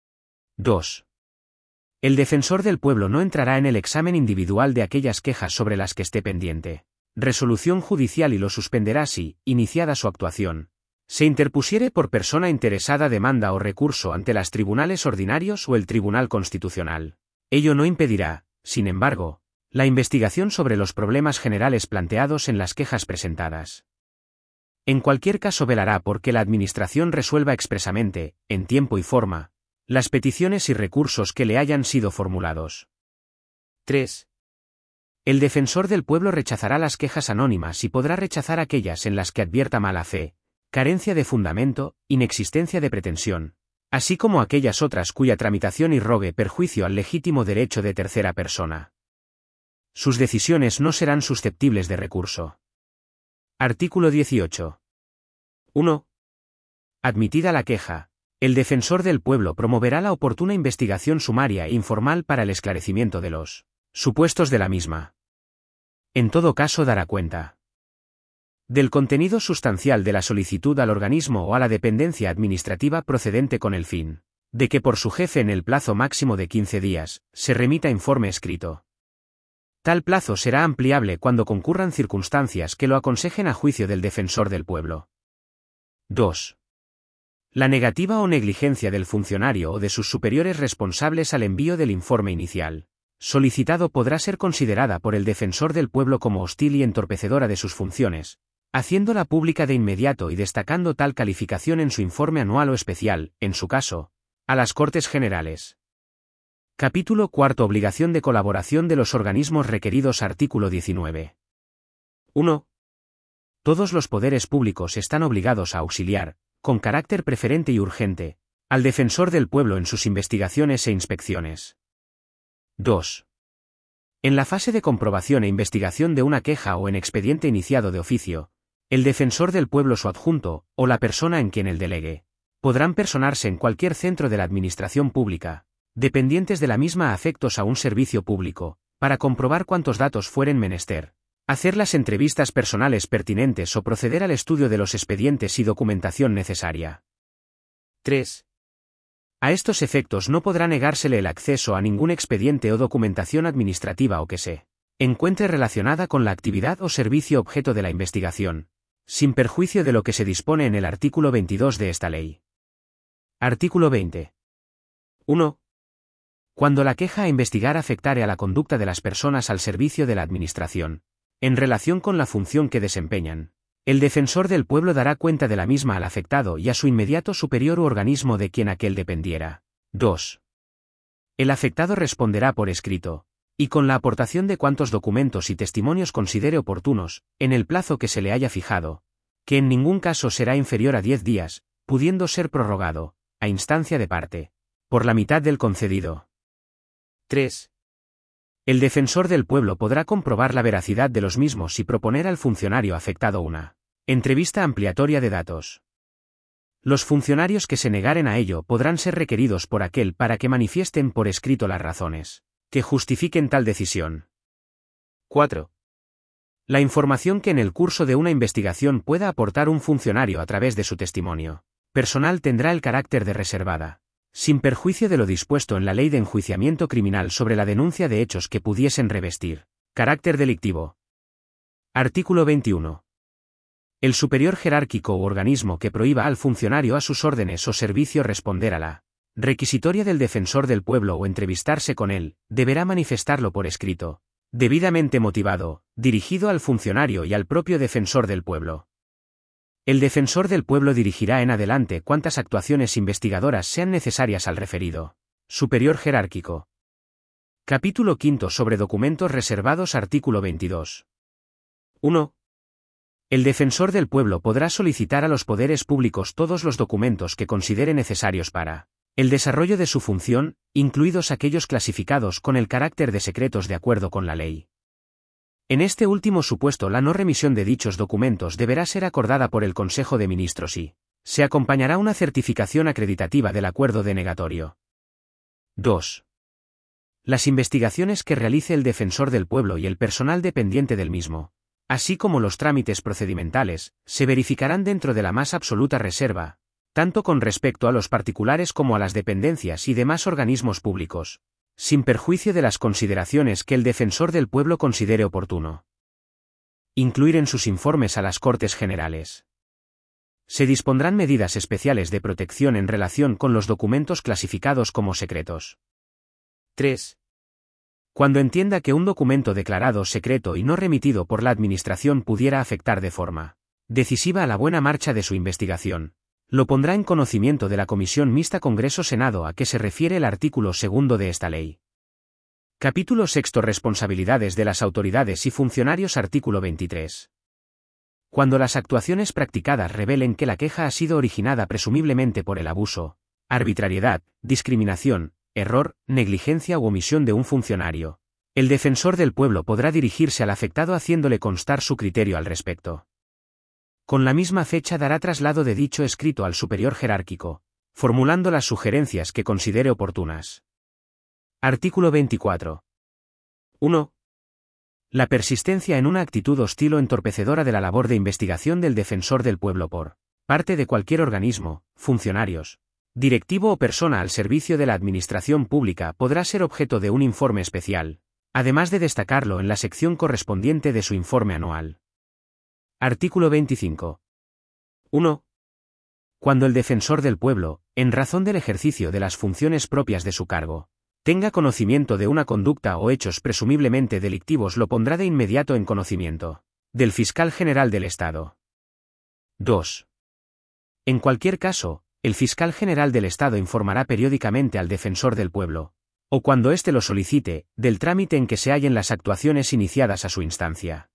dos. El defensor del pueblo no entrará en el examen individual de aquellas quejas sobre las que esté pendiente resolución judicial y lo suspenderá si, iniciada su actuación, se interpusiere por persona interesada demanda o recurso ante los tribunales ordinarios o el Tribunal Constitucional. Ello no impedirá, sin embargo, la investigación sobre los problemas generales planteados en las quejas presentadas. En cualquier caso velará por que la Administración resuelva expresamente, en tiempo y forma, las peticiones y recursos que le hayan sido formulados. tres. El defensor del pueblo rechazará las quejas anónimas y podrá rechazar aquellas en las que advierta mala fe, carencia de fundamento, inexistencia de pretensión, así como aquellas otras cuya tramitación irrogue perjuicio al legítimo derecho de tercera persona. Sus decisiones no serán susceptibles de recurso. Artículo dieciocho. uno. Admitida la queja, el defensor del pueblo promoverá la oportuna investigación sumaria e informal para el esclarecimiento de los supuestos de la misma. En todo caso dará cuenta del contenido sustancial de la solicitud al organismo o a la dependencia administrativa procedente con el fin de que por su jefe en el plazo máximo de quince días, se remita informe escrito. Tal plazo será ampliable cuando concurran circunstancias que lo aconsejen a juicio del defensor del pueblo. dos. La negativa o negligencia del funcionario o de sus superiores responsables al envío del informe inicial solicitado podrá ser considerada por el defensor del pueblo como hostil y entorpecedora de sus funciones, haciéndola pública de inmediato y destacando tal calificación en su informe anual o especial, en su caso, a las Cortes Generales. Capítulo cuarto. Obligación de colaboración de los organismos requeridos. Artículo diecinueve. uno. Todos los poderes públicos están obligados a auxiliar, con carácter preferente y urgente, al defensor del pueblo en sus investigaciones e inspecciones. dos. En la fase de comprobación e investigación de una queja o en expediente iniciado de oficio, el defensor del pueblo, su adjunto, o la persona en quien el delegue, podrán personarse en cualquier centro de la administración pública, dependientes de la misma afectos a un servicio público, para comprobar cuantos datos fueren menester, Hacer las entrevistas personales pertinentes o proceder al estudio de los expedientes y documentación necesaria. tres. A estos efectos no podrá negársele el acceso a ningún expediente o documentación administrativa o que se encuentre relacionada con la actividad o servicio objeto de la investigación, sin perjuicio de lo que se dispone en el artículo veintidós de esta ley. Artículo veinte. uno. Cuando la queja a investigar afectare a la conducta de las personas al servicio de la Administración, en relación con la función que desempeñan, el defensor del pueblo dará cuenta de la misma al afectado y a su inmediato superior u organismo de quien aquel dependiera. dos. El afectado responderá por escrito, y con la aportación de cuantos documentos y testimonios considere oportunos, en el plazo que se le haya fijado, que en ningún caso será inferior a diez días, pudiendo ser prorrogado, a instancia de parte, por la mitad del concedido. tres. El defensor del pueblo podrá comprobar la veracidad de los mismos y proponer al funcionario afectado una entrevista ampliatoria de datos. Los funcionarios que se negaren a ello podrán ser requeridos por aquel para que manifiesten por escrito las razones que justifiquen tal decisión. cuatro. La información que en el curso de una investigación pueda aportar un funcionario a través de su testimonio personal tendrá el carácter de reservada, sin perjuicio de lo dispuesto en la Ley de Enjuiciamiento Criminal sobre la denuncia de hechos que pudiesen revestir carácter delictivo. Artículo veintiuno. El superior jerárquico u organismo que prohíba al funcionario a sus órdenes o servicio responder a la requisitoria del defensor del pueblo o entrevistarse con él, deberá manifestarlo por escrito, debidamente motivado, dirigido al funcionario y al propio defensor del pueblo. El defensor del pueblo dirigirá en adelante cuantas actuaciones investigadoras sean necesarias al referido superior jerárquico. Capítulo quinto sobre documentos reservados. Artículo veintidós. uno. El defensor del pueblo podrá solicitar a los poderes públicos todos los documentos que considere necesarios para el desarrollo de su función, incluidos aquellos clasificados con el carácter de secretos de acuerdo con la ley. En este último supuesto, la no remisión de dichos documentos deberá ser acordada por el Consejo de Ministros y se acompañará una certificación acreditativa del acuerdo denegatorio. dos. Las investigaciones que realice el defensor del pueblo y el personal dependiente del mismo, así como los trámites procedimentales, se verificarán dentro de la más absoluta reserva, tanto con respecto a los particulares como a las dependencias y demás organismos públicos, sin perjuicio de las consideraciones que el defensor del pueblo considere oportuno incluir en sus informes a las Cortes Generales. Se dispondrán medidas especiales de protección en relación con los documentos clasificados como secretos. tres. Cuando entienda que un documento declarado secreto y no remitido por la Administración pudiera afectar de forma decisiva a la buena marcha de su investigación, lo pondrá en conocimiento de la Comisión Mixta Congreso-Senado a que se refiere el artículo segundo de esta ley. Capítulo sexto. Responsabilidades de las autoridades y funcionarios. Artículo veintitrés. Cuando las actuaciones practicadas revelen que la queja ha sido originada presumiblemente por el abuso, arbitrariedad, discriminación, error, negligencia u omisión de un funcionario, el defensor del pueblo podrá dirigirse al afectado haciéndole constar su criterio al respecto. Con la misma fecha dará traslado de dicho escrito al superior jerárquico, formulando las sugerencias que considere oportunas. Artículo veinticuatro. uno. La persistencia en una actitud hostil o entorpecedora de la labor de investigación del defensor del pueblo por parte de cualquier organismo, funcionarios, directivo o persona al servicio de la administración pública podrá ser objeto de un informe especial, además de destacarlo en la sección correspondiente de su informe anual. Artículo veinticinco. uno. Cuando el defensor del pueblo, en razón del ejercicio de las funciones propias de su cargo, tenga conocimiento de una conducta o hechos presumiblemente delictivos, lo pondrá de inmediato en conocimiento del fiscal general del Estado. dos. En cualquier caso, el fiscal general del Estado informará periódicamente al defensor del pueblo, o cuando éste lo solicite, del trámite en que se hallen las actuaciones iniciadas a su instancia.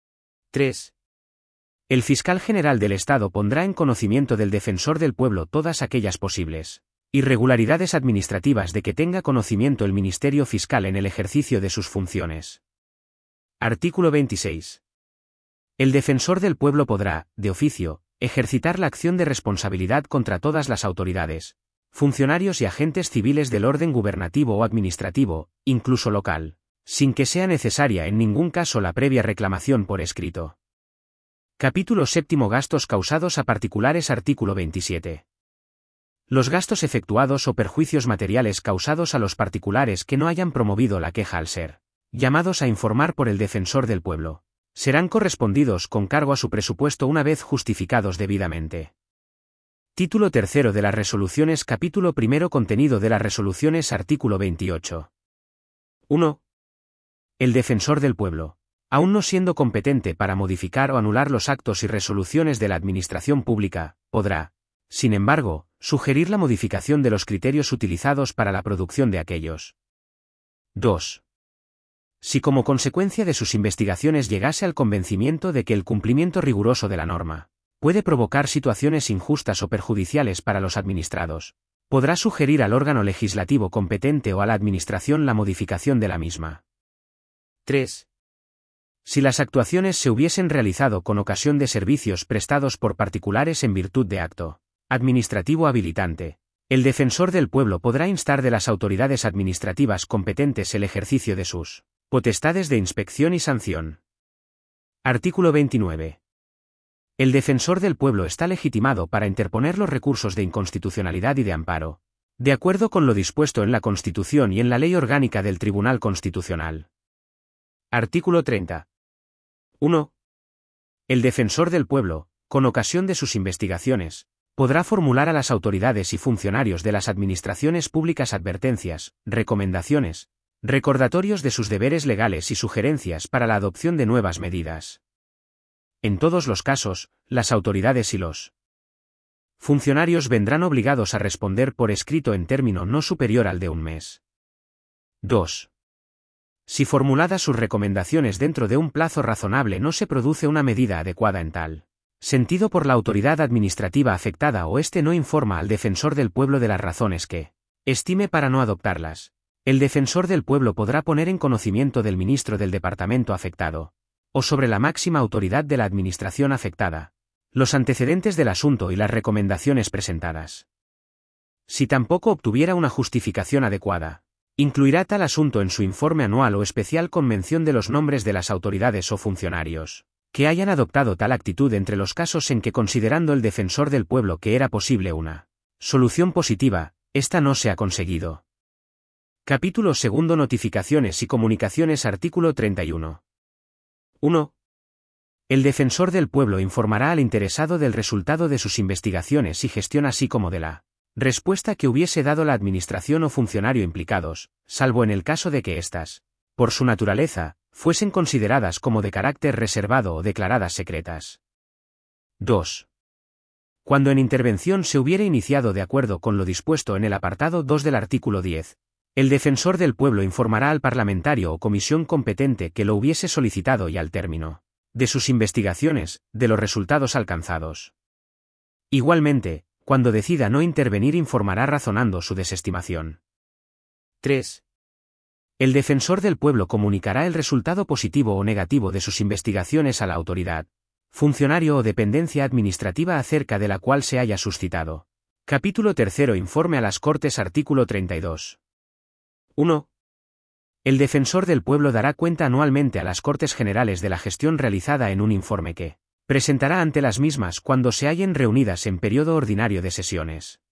tres. El fiscal general del Estado pondrá en conocimiento del defensor del pueblo todas aquellas posibles irregularidades administrativas de que tenga conocimiento el Ministerio Fiscal en el ejercicio de sus funciones. Artículo veintiséis. El defensor del pueblo podrá, de oficio, ejercitar la acción de responsabilidad contra todas las autoridades, funcionarios y agentes civiles del orden gubernativo o administrativo, incluso local, sin que sea necesaria en ningún caso la previa reclamación por escrito. Capítulo séptimo. Gastos causados a particulares. Artículo veintisiete. Los gastos efectuados o perjuicios materiales causados a los particulares que no hayan promovido la queja al ser llamados a informar por el defensor del pueblo, serán correspondidos con cargo a su presupuesto una vez justificados debidamente. Título tercero de las resoluciones. Capítulo primero. Contenido de las resoluciones. Artículo veintiocho. uno. El defensor del pueblo, aun no siendo competente para modificar o anular los actos y resoluciones de la administración pública, podrá, sin embargo, sugerir la modificación de los criterios utilizados para la producción de aquellos. dos. Si como consecuencia de sus investigaciones llegase al convencimiento de que el cumplimiento riguroso de la norma puede provocar situaciones injustas o perjudiciales para los administrados, podrá sugerir al órgano legislativo competente o a la Administración la modificación de la misma. tres. Si las actuaciones se hubiesen realizado con ocasión de servicios prestados por particulares en virtud de acto administrativo habilitante, el defensor del pueblo podrá instar de las autoridades administrativas competentes el ejercicio de sus potestades de inspección y sanción. Artículo veintinueve. El defensor del pueblo está legitimado para interponer los recursos de inconstitucionalidad y de amparo, de acuerdo con lo dispuesto en la Constitución y en la Ley Orgánica del Tribunal Constitucional. Artículo treinta. uno. El defensor del pueblo, con ocasión de sus investigaciones, podrá formular a las autoridades y funcionarios de las administraciones públicas advertencias, recomendaciones, recordatorios de sus deberes legales y sugerencias para la adopción de nuevas medidas. En todos los casos, las autoridades y los funcionarios vendrán obligados a responder por escrito en término no superior al de un mes. dos. Si formuladas sus recomendaciones dentro de un plazo razonable no se produce una medida adecuada en tal sentido por la autoridad administrativa afectada o éste no informa al defensor del pueblo de las razones que estime para no adoptarlas, el defensor del pueblo podrá poner en conocimiento del ministro del departamento afectado, o sobre la máxima autoridad de la administración afectada, los antecedentes del asunto y las recomendaciones presentadas. Si tampoco obtuviera una justificación adecuada, incluirá tal asunto en su informe anual o especial con mención de los nombres de las autoridades o funcionarios que hayan adoptado tal actitud entre los casos en que, considerando el defensor del pueblo que era posible una solución positiva, ésta no se ha conseguido. Capítulo segundo. Notificaciones y comunicaciones. Artículo treinta y uno. uno. El defensor del pueblo informará al interesado del resultado de sus investigaciones y gestión así como de la respuesta que hubiese dado la administración o funcionario implicados, salvo en el caso de que éstas, por su naturaleza, fuesen consideradas como de carácter reservado o declaradas secretas. dos. Cuando en intervención se hubiere iniciado de acuerdo con lo dispuesto en el apartado dos del artículo diez, el defensor del pueblo informará al parlamentario o comisión competente que lo hubiese solicitado y al término de sus investigaciones, de los resultados alcanzados. Igualmente, cuando decida no intervenir informará razonando su desestimación. tres. El defensor del pueblo comunicará el resultado positivo o negativo de sus investigaciones a la autoridad, funcionario o dependencia administrativa acerca de la cual se haya suscitado. Capítulo tercero. Informe a las Cortes. Artículo treinta y dos. uno. El defensor del pueblo dará cuenta anualmente a las Cortes Generales de la gestión realizada en un informe que presentará ante las mismas cuando se hallen reunidas en periodo ordinario de sesiones.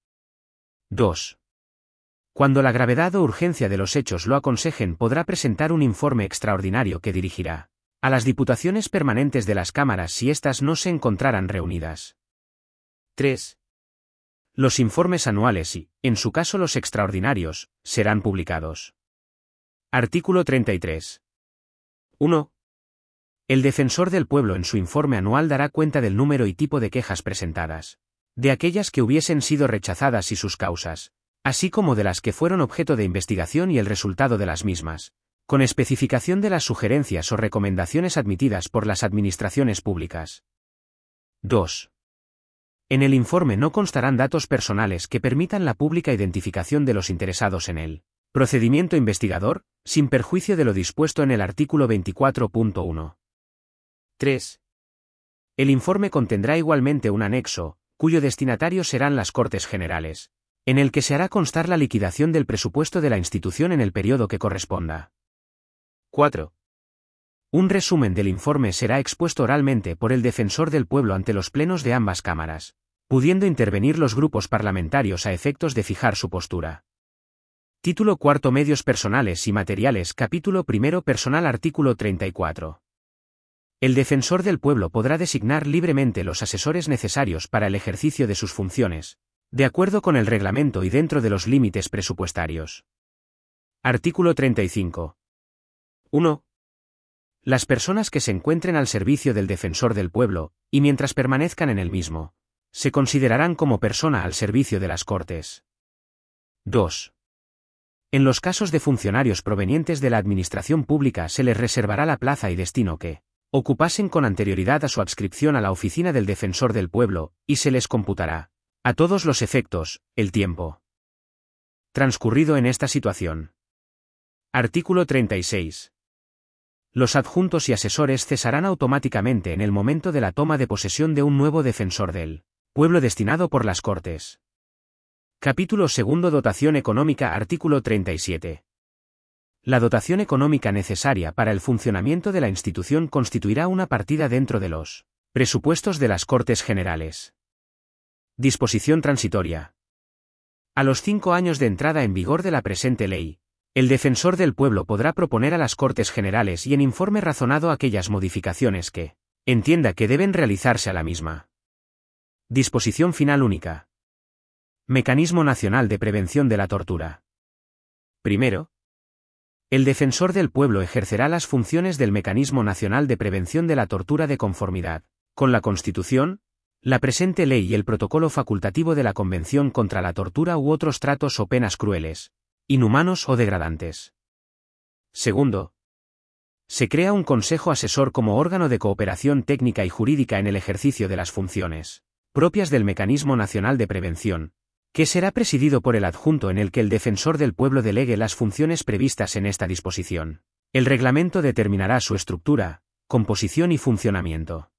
dos. Cuando la gravedad o urgencia de los hechos lo aconsejen, podrá presentar un informe extraordinario que dirigirá a las diputaciones permanentes de las cámaras si éstas no se encontraran reunidas. tres. Los informes anuales y, en su caso los extraordinarios, serán publicados. Artículo treinta y tres. uno. El defensor del pueblo en su informe anual dará cuenta del número y tipo de quejas presentadas, de aquellas que hubiesen sido rechazadas y sus causas, así como de las que fueron objeto de investigación y el resultado de las mismas, con especificación de las sugerencias o recomendaciones admitidas por las administraciones públicas. dos. En el informe no constarán datos personales que permitan la pública identificación de los interesados en el procedimiento investigador, sin perjuicio de lo dispuesto en el artículo veinticuatro punto uno. tres. El informe contendrá igualmente un anexo, cuyo destinatario serán las Cortes Generales, en el que se hará constar la liquidación del presupuesto de la institución en el periodo que corresponda. cuatro. Un resumen del informe será expuesto oralmente por el defensor del pueblo ante los plenos de ambas cámaras, pudiendo intervenir los grupos parlamentarios a efectos de fijar su postura. Título cuarto. Medios personales y materiales. Capítulo primero. Personal. Artículo treinta y cuatro. El defensor del pueblo podrá designar libremente los asesores necesarios para el ejercicio de sus funciones, de acuerdo con el reglamento y dentro de los límites presupuestarios. Artículo treinta y cinco. uno. Las personas que se encuentren al servicio del defensor del pueblo, y mientras permanezcan en el mismo, se considerarán como persona al servicio de las Cortes. dos. En los casos de funcionarios provenientes de la administración pública se les reservará la plaza y destino que ocupasen con anterioridad a su adscripción a la oficina del defensor del pueblo, y se les computará, a todos los efectos, el tiempo transcurrido en esta situación. Artículo treinta y seis. Los adjuntos y asesores cesarán automáticamente en el momento de la toma de posesión de un nuevo defensor del pueblo destinado por las Cortes. Capítulo segundo. Dotación económica. Artículo treinta y siete. La dotación económica necesaria para el funcionamiento de la institución constituirá una partida dentro de los presupuestos de las Cortes Generales. Disposición transitoria. A los cinco años de entrada en vigor de la presente ley, el defensor del pueblo podrá proponer a las Cortes Generales y en informe razonado aquellas modificaciones que entienda que deben realizarse a la misma. Disposición final única. Mecanismo Nacional de Prevención de la Tortura. Primero, el defensor del pueblo ejercerá las funciones del Mecanismo Nacional de Prevención de la Tortura de conformidad con la Constitución, la presente ley y el protocolo facultativo de la Convención contra la Tortura u otros tratos o penas crueles, inhumanos o degradantes. Segundo, se crea un Consejo Asesor como órgano de cooperación técnica y jurídica en el ejercicio de las funciones propias del Mecanismo Nacional de Prevención, que será presidido por el adjunto en el que el defensor del pueblo delegue las funciones previstas en esta disposición. El reglamento determinará su estructura, composición y funcionamiento.